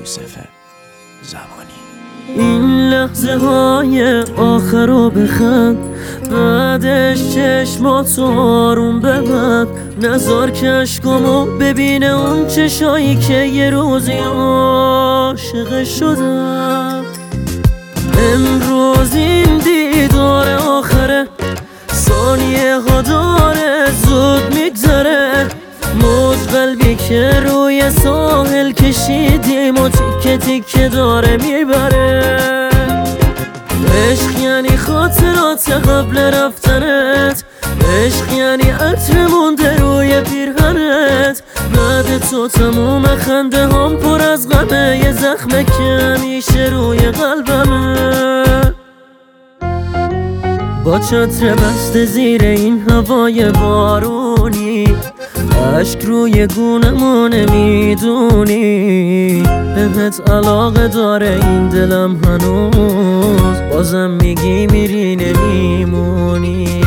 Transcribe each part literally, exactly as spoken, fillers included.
یوسف زمانی. این لحظه های آخر رو بخند، بعدش چشماتو آروم ببند. نذار که عشقامو ببینه اون چشایی که یه روزی عاشق شدم. امروز این دیدار آخره، ثانیه ها داره زود میگذره. موج قلبی که روی ساحل کشیدیم و تیکه تیکه داره میبره. عشق یعنی خاطرات قبل رفتنت، عشق یعنی عطر مونده روی پیرهنت. بعد تو تموم خنده هم پر از غمه، یه زخمه که همیشه روی قلبمه. با چتر بسته زیر این هوای بارونی، عشق روی گونمو نمیدونی. بهت علاقه داره این دلم هنوز، بازم میگی میری نمیمونی.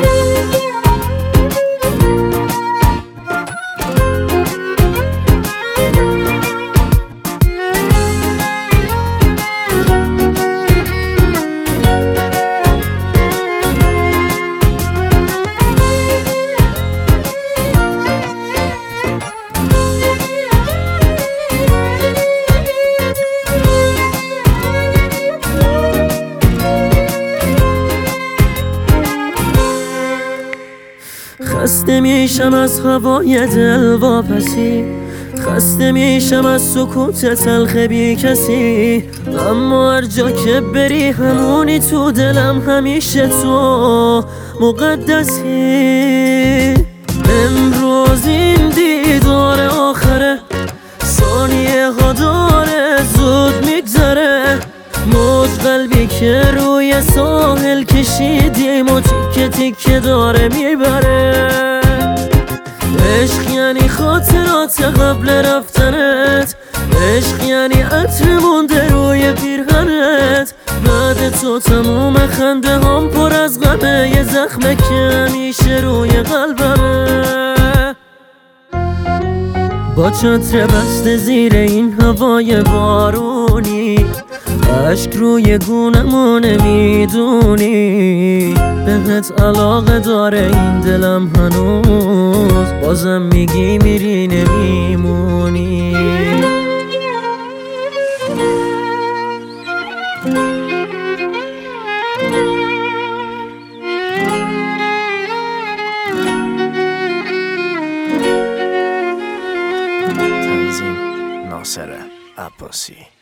خسته میشم از هوای دل واپسی، خسته میشم از سکوت تلخ بی کسی. اما هر جا که بری همونی تو دلم، همیشه تو مقدسی. امروز این دیدار آخره، ثانیه ها داره زود میگذره. موج قلبی که روی ساحل کشیدیم و تیکه تیکه داره میبره. عشق یعنی خاطرات قبل رفتنت، عشق یعنی عطر مونده روی پیرهنت. بعد تو تموم خنده هم پر از غمه، یه زخمه که همیشه روی قلبمه. با چتر بسته زیر این هوای بارونی، عشق روی گونمو نمیدونی. بهت علاقه داره این دلم هنوز، بازم میگی میری نمیمونی. تنظیم ناصر عباسی.